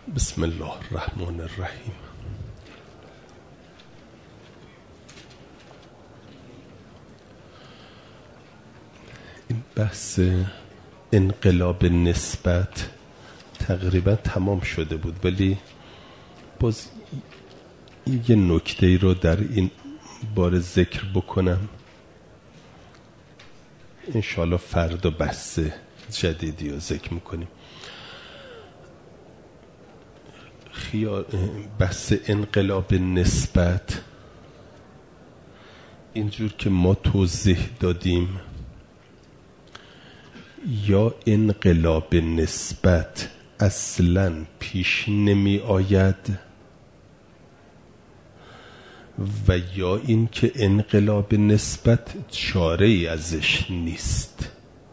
بسم الله الرحمن الرحیم. این بحث انقلاب نسبت تقریبا تمام شده بود، ولی باز یه نکته رو در این باره ذکر بکنم. انشاءالله فردا بحث جدیدی رو ذکر میکنیم. بحث انقلاب نسبت اینجور که ما توضیح دادیم، یا انقلاب نسبت اصلاً پیش نمی آید و یا این که انقلاب نسبت چاره ای ازش نیست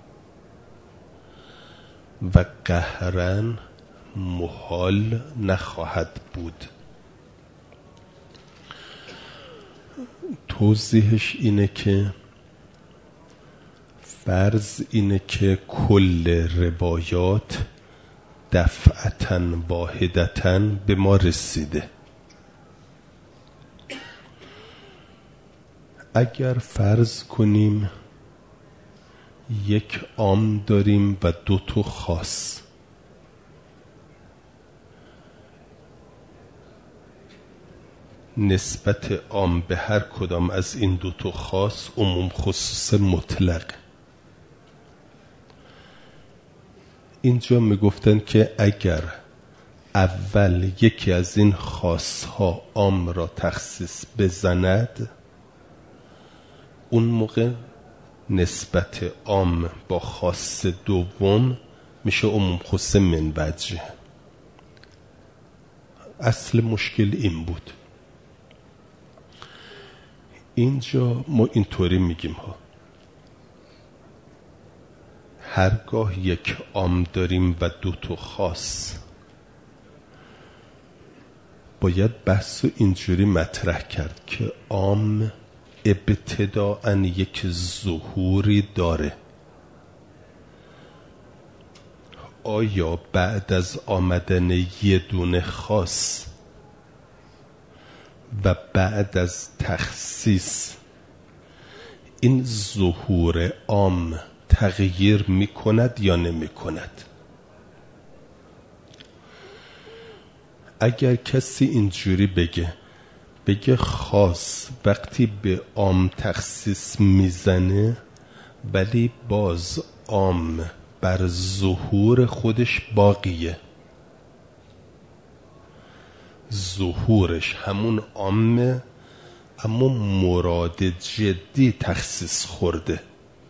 و قهراً محال نخواهد بود. توضیحش اینه که فرض اینه که کل روایات دفعتاً واحدتاً به ما رسیده. اگر فرض کنیم یک عام داریم و دو تا خاص، نسبت عام به هر کدام از این دو تا خاص عموم خصوص مطلق. اینجا میگفتن که اگر اول یکی از این خاصها عام را تخصیص بزند، اون موقع نسبت عام با خاص دوم میشه عموم خصوص من وجه. اصل مشکل این بود. اینجا ما اینطوری میگیم ها، هرگاه یک عام داریم و دو تا خاص، باید بحث رو اینجوری مطرح کرد که عام ابتداءً یک ظهوری داره. آیا بعد از آمدن یه دونه خاص و بعد از تخصیص این ظهور عام تغییر می کند یا نمی کند؟ اگر کسی اینجوری بگه خاص وقتی به عام تخصیص میزنه ولی باز عام بر ظهور خودش باقیه، ظهورش همون عامه اما مراد جدی تخصیص خورده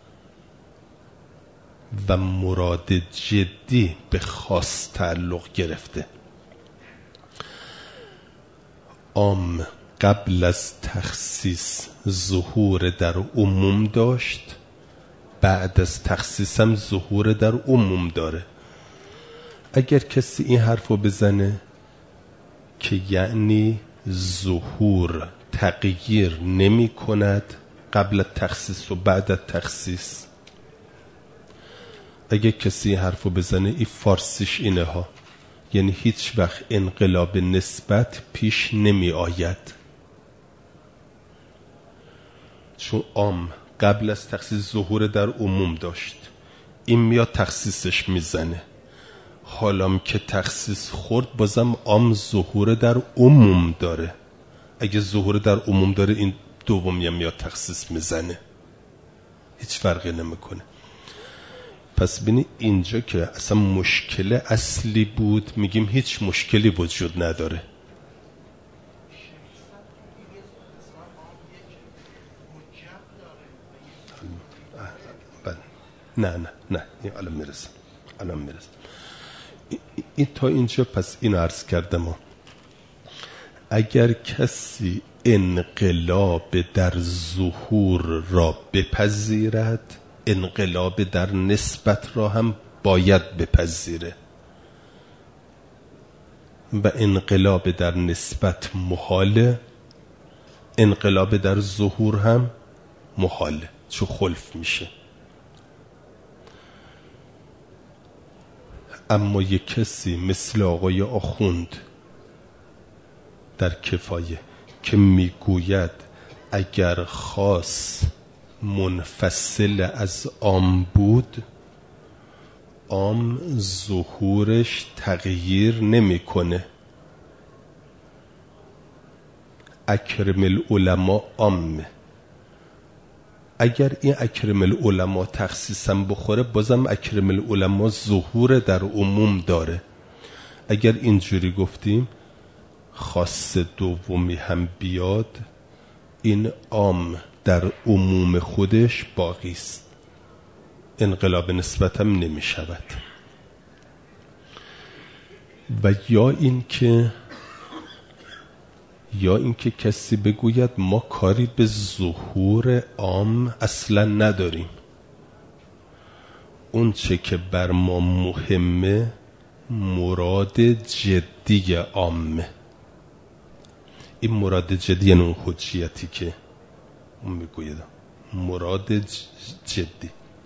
و مراد جدی به خاص تعلق گرفته. عام قبل از تخصیص ظهور در عموم داشت، بعد از تخصیص هم ظهور در عموم داره. اگر کسی این حرفو بزنه که یعنی ظهور تغییر نمی کند قبل از تخصیص و بعد از تخصیص، اگر کسی این حرفو بزنه، این فارسیش اینه ها، یعنی هیچ وقت انقلاب نسبت پیش نمی آید، چون عام قبل از تخصیص ظهور در عموم داشت، این میاد تخصیصش میزنه، حالام که تخصیص خورد بازم عام ظهور در عموم داره. اگه ظهور در عموم داره، این دومی هم میاد تخصیص میزنه، هیچ فرقی نمیکنه. پس ببینی اینجا که اصلا مشکل اصلی بود، میگیم هیچ مشکلی وجود نداره. نه این الان میرسم. این تا اینجا پس اینو عرض کردم. اگر کسی انقلاب در ظهور را بپذیرد، انقلاب در نسبت را هم باید بپذیره و انقلاب در نسبت محاله، انقلاب در ظهور هم محاله، چون خلف میشه. اما یک کسی مثل آقای آخوند در کفایه که میگوید اگر خاص منفصل از عام بود، عام ظهورش تغییر نمیکنه. اکرم العلماء عامه. اگر این اکرم العلماء تخصیصم بخوره، بازم اکرم العلماء ظهور در عموم داره. اگر اینجوری گفتیم خاص دومی هم بیاد، این عام در عموم خودش باقی است، انقلاب نسبت هم نمی شود. و یا اینکه کسی بگوید ما کاری به ظهور عام اصلا نداریم، اون چه که بر ما مهمه مراد جدی عامه. این مراد جدی یعنی اون حجیتی که اون میگوید مراد جدی.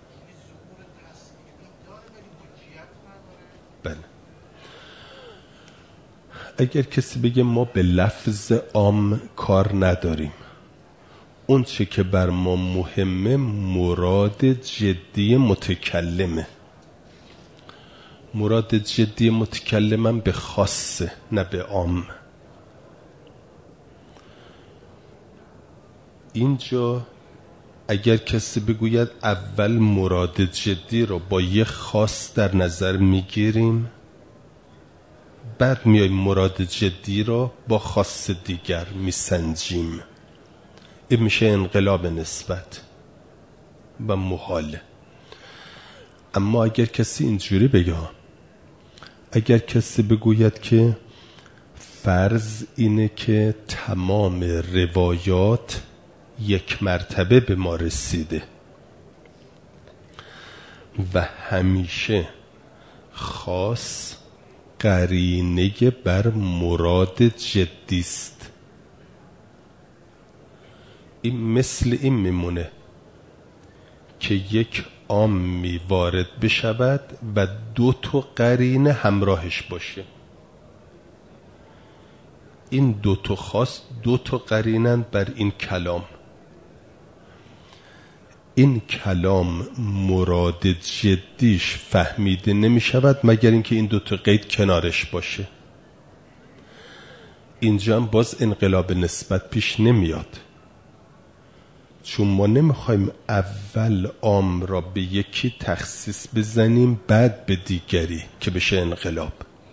بله. اگر کسی بگه ما به لفظ عام کار نداریم، اون چه که بر ما مهمه مراد جدی متکلمه. مراد جدی متکلمم به خاصه، نه به عام. اینجا اگر کسی بگوید اول مراد جدی رو با یه خاص در نظر میگیریم، بعد میایم مراد جدی رو با خاص دیگر میسنجیم، این میشه انقلاب نسبت و محاله. اما اگر کسی اینجوری بگه، اگر کسی بگوید که فرض اینه که تمام روایات یک مرتبه به ما رسیده و همیشه خاص قرینه بر مراد جدی است، این مثل این میمونه که یک عامی وارد بشود و 2 قرینه همراهش باشه. این 2 خاص 2 قرینن بر این کلام. این کلام مراد جدیش فهمیده نمی شود مگر اینکه این 2 قید کنارش باشه. اینجا هم باز انقلاب نسبت پیش نمیاد، چون ما نمیخوایم اول عام را به یکی تخصیص بزنیم بعد به دیگری که بشه انقلاب،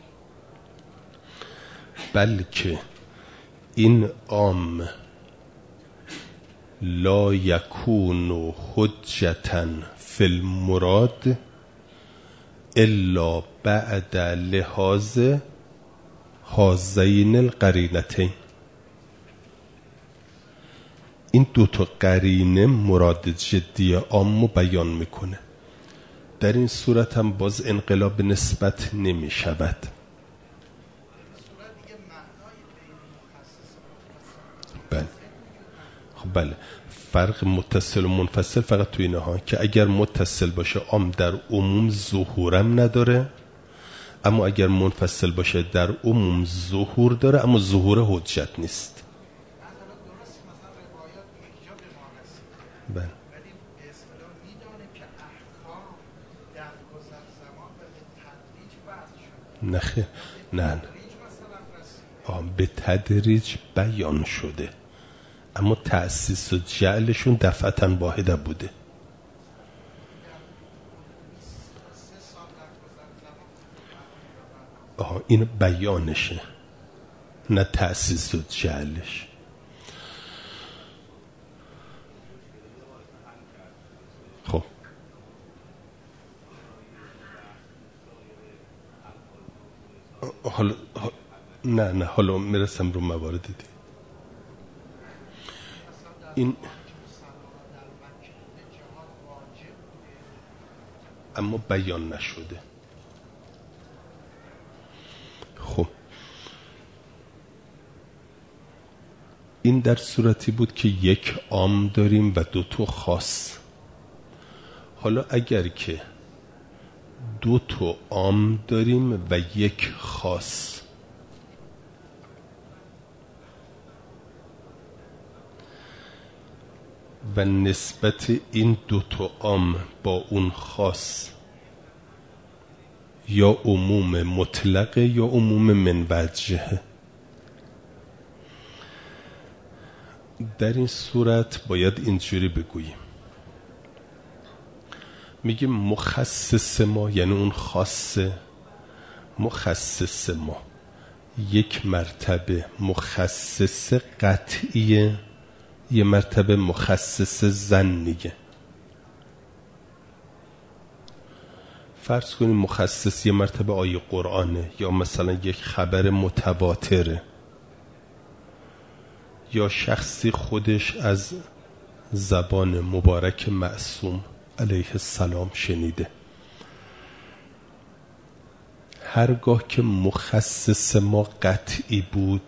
بلکه این عام لا یکون حجتا فی المراد الا بعد لحاظ هذین القرینتین. این 2 قرینه مراد جدی عام بیان میکنه. در این صورت هم باز انقلاب نسبت نمی شود. بله. خب بله، فرق متصل و منفصل فقط تو اینه ها که اگر متصل باشه عام در عموم ظهورم نداره، اما اگر منفصل باشه در عموم ظهور داره اما ظهور حجت نیست. بله. نه خیر، نه به تدریج بیان شده، اما تأسیس و جعلشون دفعتاً واحده بوده. این بیانشه، نه تأسیس و جعلش. خب حالا نه حالا میرسم رو موارد دیگه. این اما بیان نشده. خب این در صورتی بود که یک عام داریم و 2 خاص. حالا اگر که 2 تا عام داریم و 1 خاص. و نسبت این 2 تا عام با اون خاص یا عموم مطلق یا عموم من وجهه. در این صورت باید اینجوری بگوییم، میگیم مخصص ما، یعنی اون خاصه مخصص ما 1 مرتبه مخصص قطعیه، 1 مرتبه مخصص ظنیه. فرض کنیم مخصص 1 مرتبه آیه قرآنه، یا مثلا 1 خبر متواتره، یا شخصی خودش از زبان مبارک معصوم علیه السلام شنیده. هرگاه که مخصص ما قطعی بود،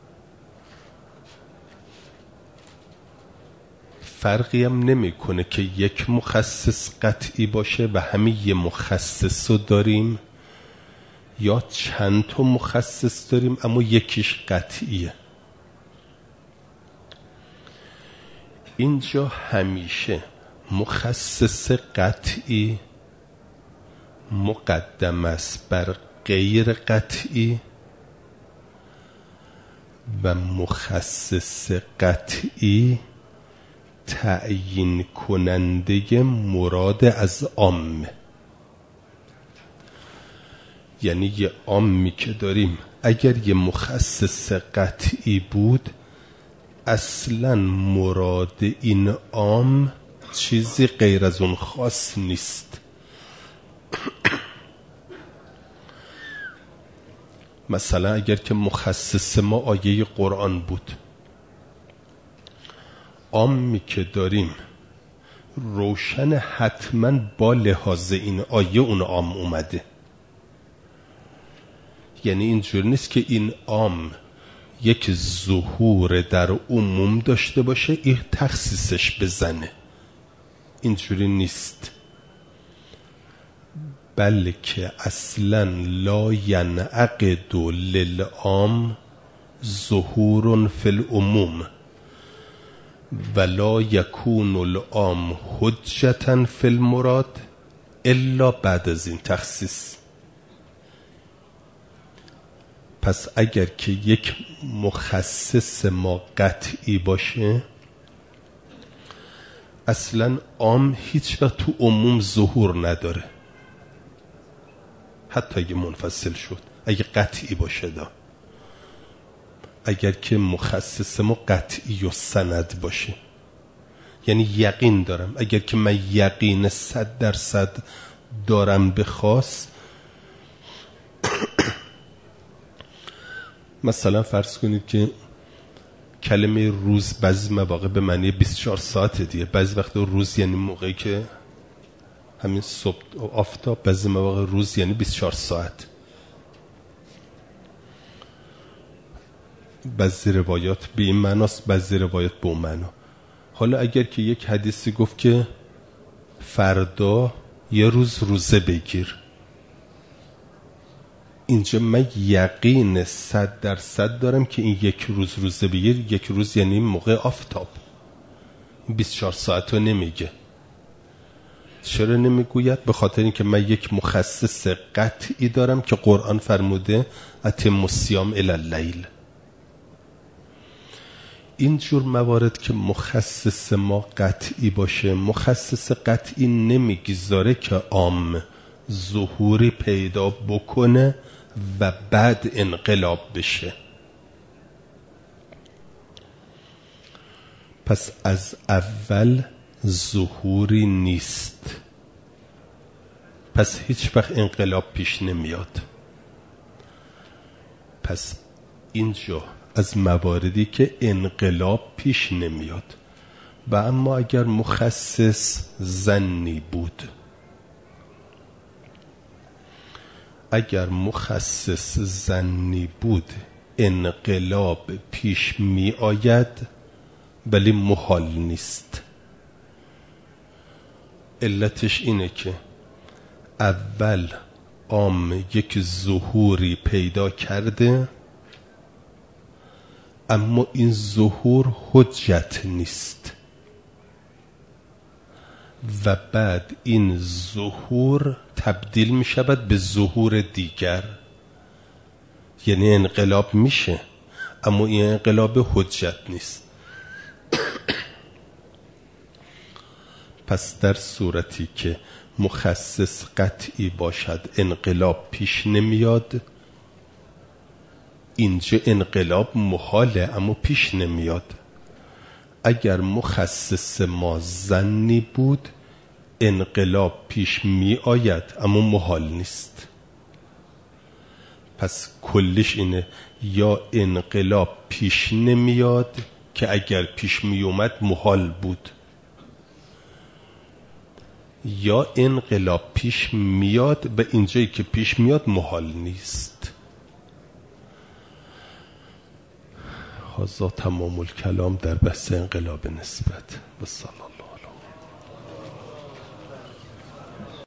فرقی هم نمی کنه که 1 مخصص قطعی باشه و همه 1 مخصص رو داریم، یا چند تا مخصص داریم اما 1 قطعیه. اینجا همیشه مخصص قطعی مقدم است بر غیر قطعی و مخصص قطعی تعیین کننده مراد از عامه. یعنی 1 عامی که داریم اگر 1 مخصص قطعی بود، اصلا مراد این عام چیزی غیر از اون خاص نیست. مثلا اگر که مخصص ما آیه قرآن بود، عامی که داریم روشن حتما با لحاظ این آیه اون عام اومده. یعنی اینجور نیست که این عام 1 ظهور در عموم داشته باشه این تخصیصش بزنه، اینجوری نیست. بلکه اصلا لا ینعقد للعام ظهور فی العموم ولا یکون العام حجتا فی المراد الا بعد از این تخصیص. پس اگر که 1 مخصص ما قطعی باشه، اصلا عام هیچ وقت تو عموم ظهور نداره، حتی اگه منفصل شد، اگه قطعی باشه دا. اگر که مخصص ما قطعی و سند باشه، یعنی یقین دارم، اگر که من یقین 100% دارم به خاص، مثلا فرض کنید که کلمه روز بعضی مواقع به معنی 24 ساعت دیگه. بعضی وقت روز یعنی موقعی که همین صبح آفتاب، بعضی مواقع روز یعنی 24 ساعت. بعضی روایات به این معناست، بعضی روایات به اون معنا. حالا اگر که 1 حدیثی گفت که فردا 1 روز روزه بگیر، اینجا من یقین 100% دارم که این 1 روز روزه بگیر، 1 روز یعنی موقع آفتاب، 24 ساعت رو نمیگه. چرا نمیگوید؟ به خاطر اینکه من 1 مخصص قطعی دارم که قرآن فرموده اتموا الصیام الی اللیل. اینجور موارد که مخصص ما قطعی باشه، مخصص قطعی نمیگذاره که عام ظهوری پیدا بکنه و بعد انقلاب بشه. پس از اول ظهوری نیست، پس هیچ وقت انقلاب پیش نمیاد. پس اینجا از مواردی که انقلاب پیش نمیاد. و اما اگر مخصص ظنی بود، اگر مخصص ظنی بود انقلاب پیش می آید ولی محال نیست. علتش اینه که اول عام یک ظهوری پیدا کرده، اما این ظهور حجت نیست و بعد این ظهور تبدیل می شود به ظهور دیگر، یعنی انقلاب میشه اما این انقلاب حجت نیست. پس در صورتی که مخصص قطعی باشد انقلاب پیش نمیاد. اینجا انقلاب محاله اما پیش نمیاد. اگر مخصص ما ظنی بود انقلاب پیش می آید اما محال نیست. پس کلش اینه، یا انقلاب پیش نمیاد که اگر پیش می اومد محال بود، یا انقلاب پیش میاد و اینجایی که پیش میاد محال نیست. هذا تمام الکلام در بحث انقلاب نسبت. بسلام.